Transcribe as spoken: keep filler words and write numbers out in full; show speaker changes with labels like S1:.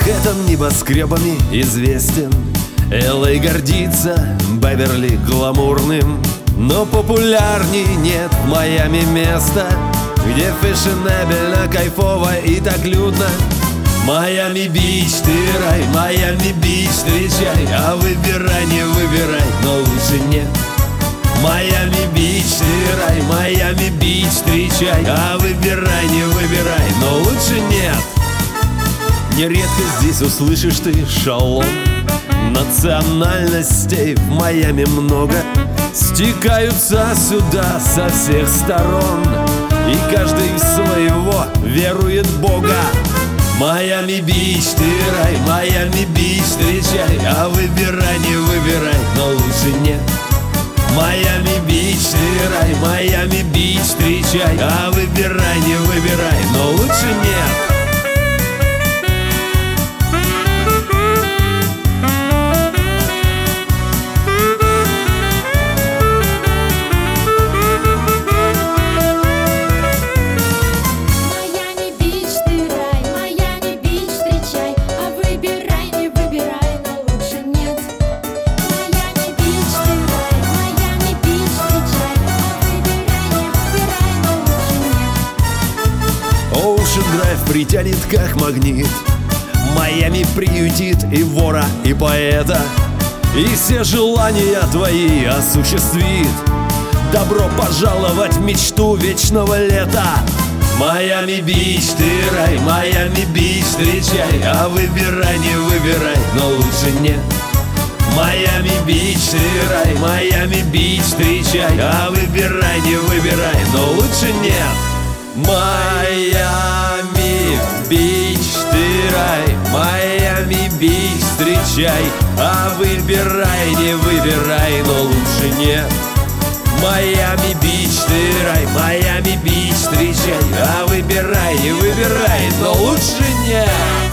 S1: Манхэттен небоскребами известен, эл эй гордится Беверли гламурным. Но популярней нет в Майами места, где фешенебельно, кайфово и так людно. Майами-Бич, ты рай, Майами-Бич, встречай, а выбирай, не выбирай, но лучше нет. Майами-Бич, ты рай, Майами-Бич, встречай, а выбирай, не выбирай, но лучше нет. Нередко здесь услышишь ты шалом, национальностей в Майами много. Стекаются сюда со всех сторон, и каждый в своего верует в Бога. Майами-Бич, ты рай, Майами-Бич, встречай, а выбирай, не выбирай, но лучше нет. Майами-Бич, ты рай, Майами-Бич, встречай, а выбирай, не выбирай, но лучше нет. Драйв притянет как магнит, Майами приютит и вора, и поэта, и все желания твои осуществит. Добро пожаловать в мечту вечного лета. Майами-Бич, ты рай, Майами-Бич, встречай, а выбирай, не выбирай, но лучше нет. Майами-Бич, ты рай, Майами-Бич, встречай, а выбирай, не выбирай, но лучше нет. Майами-Бич, ты рай, Майами-Бич, встречай, а выбирай, не выбирай, но лучше нет. Майами-Бич, ты рай, Майами-Бич, встречай, а выбирай, не выбирай, но лучше нет.